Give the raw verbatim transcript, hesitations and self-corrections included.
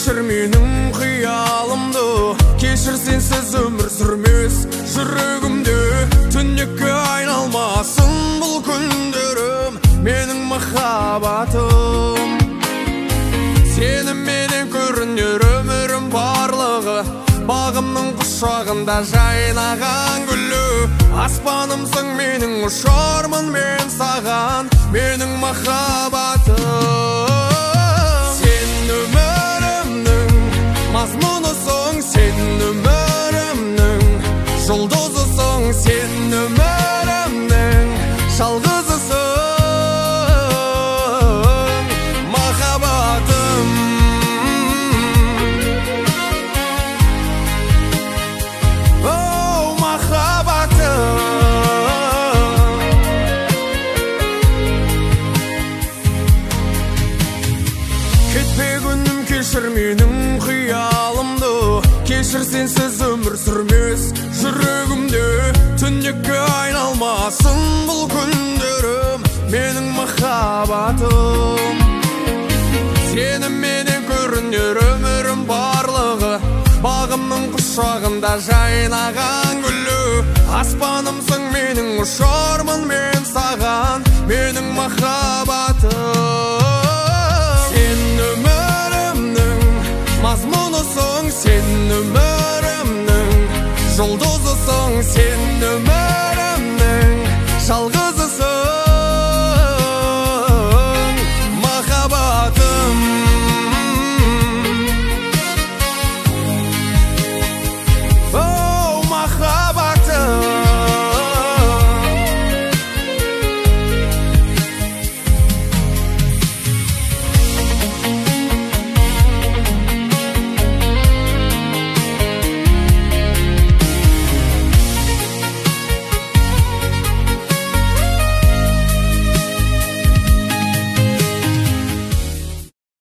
кешір менің қиялымды, кешір сенсіз өмір сүрмес жүрегімде. Түнекке айналмасын бұл күндерім, менің махаббатым. Сенің менен көрінер өмірім барлығы, бағымның құшағында жайнаған гүлі. Аспанымсың менің, ұшармын мен саған, менің махаббатым. Сен өмірімнің мазмұнысың, сен өмірімнің жұлдызысың, сен өмірімнің жалғызысың, махаббатым. Оу, махаббатым. Кетпе күнім, кешір менің қиялымды, кешір сенсіз өмір сүрмес жүрегімде. Түнекке айналмасын бұл күндерім, менің махаббатым. Сенің менен көрінер өмірім барлығы, бағымның құшағында жайнаған гүлі. Аспанымсың менің, ұшармын мен саған, менің махаббатым. Сен өмірімнің мазмұнысың, сен өмірімнің жұлдызысың.